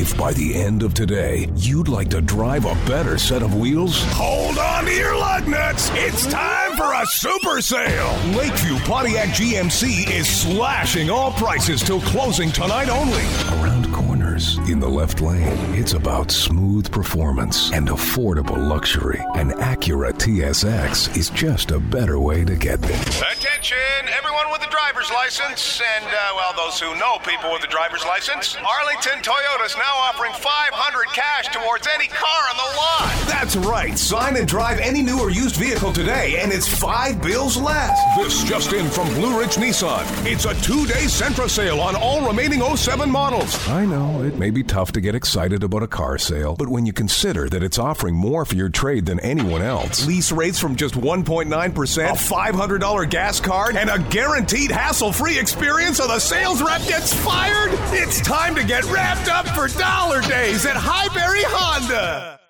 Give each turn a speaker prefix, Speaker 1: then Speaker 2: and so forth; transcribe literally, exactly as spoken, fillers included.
Speaker 1: If by the end of today, you'd like to drive a better set of wheels, hold on to your lug nuts. It's time for a super sale. Lakeview Pontiac G M C is slashing all prices till closing tonight only. Around corners, in the left lane, it's about smooth performance and affordable luxury. An Acura T S X is just a better way to get there.
Speaker 2: Attention, everyone with a driver's license, and, uh, well, those who know people with a driver's license. Arlington Toyota is now offering five hundred cash towards any car on the lot.
Speaker 1: That's right. Sign and drive any new or used vehicle today, and it's five bills less. This just in from Blue Ridge Nissan. It's a two-day Sentra sale on all remaining oh seven models. I know, it may be tough to get excited about a car sale, but when you consider that it's offering more for your trade than anyone else, lease rates from just one point nine percent, a five hundred dollars gas card, and a guaranteed hassle-free experience so the sales rep gets fired, it's time to get wrapped up for Dollar Days at Highbury Honda.